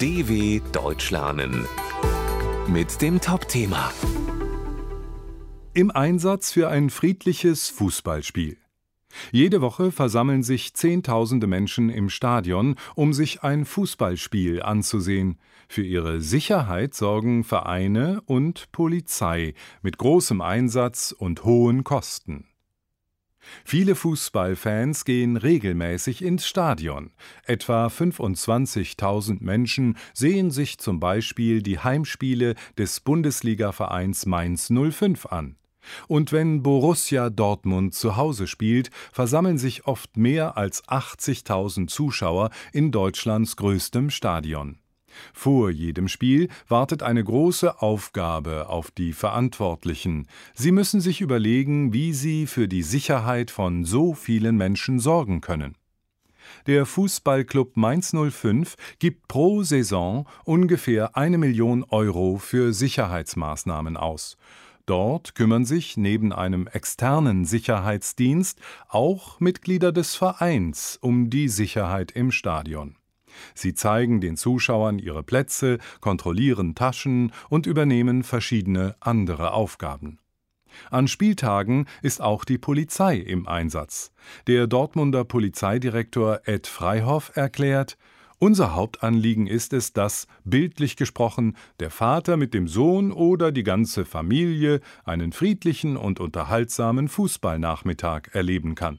DW Deutsch lernen mit dem Top-Thema. Im Einsatz für ein friedliches Fußballspiel. Jede Woche versammeln sich Zehntausende Menschen im Stadion, um sich ein Fußballspiel anzusehen. Für ihre Sicherheit sorgen Vereine und Polizei mit großem Einsatz und hohen Kosten. Viele Fußballfans gehen regelmäßig ins Stadion. Etwa 25.000 Menschen sehen sich zum Beispiel die Heimspiele des Bundesligavereins Mainz 05 an. Und wenn Borussia Dortmund zu Hause spielt, versammeln sich oft mehr als 80.000 Zuschauer in Deutschlands größtem Stadion. Vor jedem Spiel wartet eine große Aufgabe auf die Verantwortlichen. Sie müssen sich überlegen, wie sie für die Sicherheit von so vielen Menschen sorgen können. Der Fußballclub Mainz 05 gibt pro Saison ungefähr 1 Million Euro für Sicherheitsmaßnahmen aus. Dort kümmern sich neben einem externen Sicherheitsdienst auch Mitglieder des Vereins um die Sicherheit im Stadion. Sie zeigen den Zuschauern ihre Plätze, kontrollieren Taschen und übernehmen verschiedene andere Aufgaben. An Spieltagen ist auch die Polizei im Einsatz. Der Dortmunder Polizeidirektor Ed Freihoff erklärt: Unser Hauptanliegen ist es, dass, bildlich gesprochen, der Vater mit dem Sohn oder die ganze Familie einen friedlichen und unterhaltsamen Fußballnachmittag erleben kann.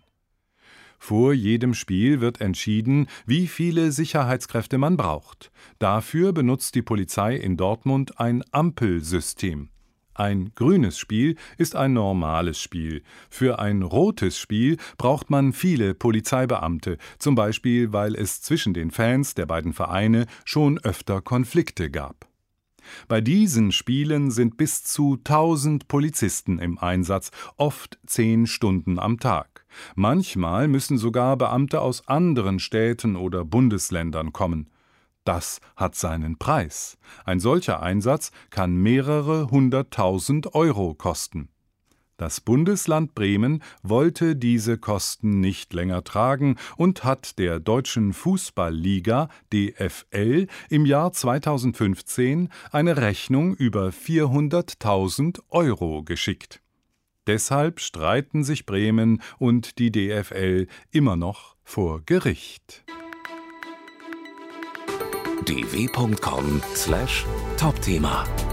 Vor jedem Spiel wird entschieden, wie viele Sicherheitskräfte man braucht. Dafür benutzt die Polizei in Dortmund ein Ampelsystem. Ein grünes Spiel ist ein normales Spiel. Für ein rotes Spiel braucht man viele Polizeibeamte, zum Beispiel, weil es zwischen den Fans der beiden Vereine schon öfter Konflikte gab. Bei diesen Spielen sind bis zu 1000 Polizisten im Einsatz, oft 10 Stunden am Tag. Manchmal müssen sogar Beamte aus anderen Städten oder Bundesländern kommen. Das hat seinen Preis. Ein solcher Einsatz kann mehrere 100.000 Euro kosten. Das Bundesland Bremen wollte diese Kosten nicht länger tragen und hat der Deutschen Fußball-Liga DFL im Jahr 2015 eine Rechnung über 400.000 Euro geschickt. Deshalb streiten sich Bremen und die DFL immer noch vor Gericht. dw.com/Topthema